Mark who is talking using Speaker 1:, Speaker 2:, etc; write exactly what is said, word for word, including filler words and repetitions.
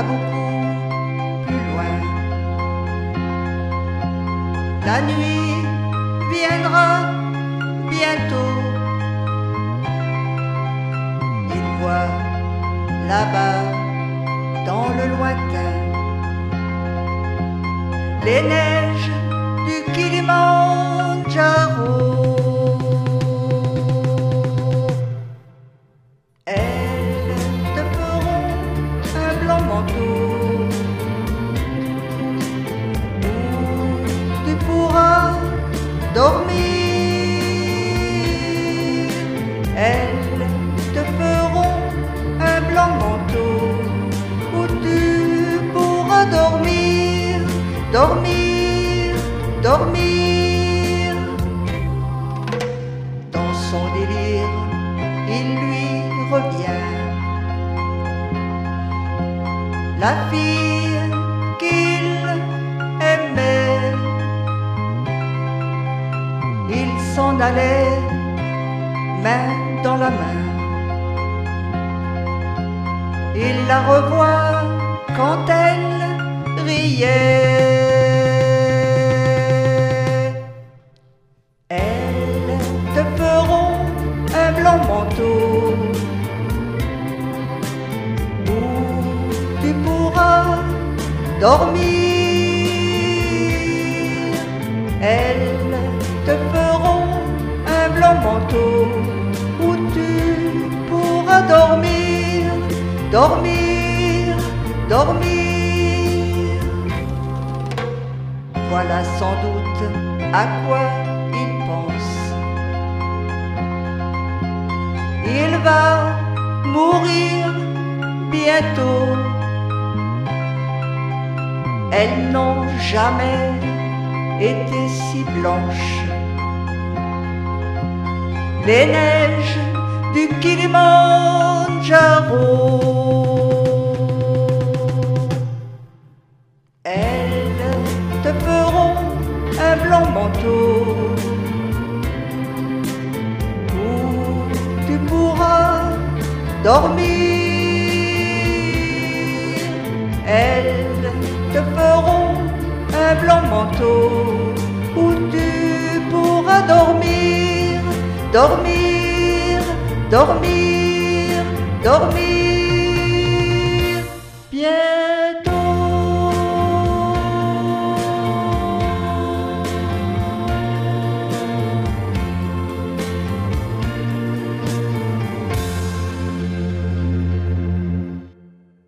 Speaker 1: beaucoup plus loin. La nuit viendra bientôt. Il voit là-bas dans le lointain les neiges du Kilimandjaro. Elles te feront un blanc manteau où tu pourras dormir. Elles te feront un blanc manteau où tu pourras dormir, dormir, dormir. Dans son délire, il lui revient la fille qu'il aimait. Il s'en allait main dans la main. Il la revoit quand elle riait. Elles te feront un blanc manteau où tu pourras dormir. Elles te feront un blanc manteau où tu pourras dormir, dormir, dormir. Voilà sans doute à quoi il pense. Il va mourir bientôt. Elles n'ont jamais été si blanches. Les neiges du Kilimandjaro. Elles te feront un blanc manteau où tu pourras dormir. Elles te feront un blanc manteau où tu pourras dormir, dormir, dormir, dormir.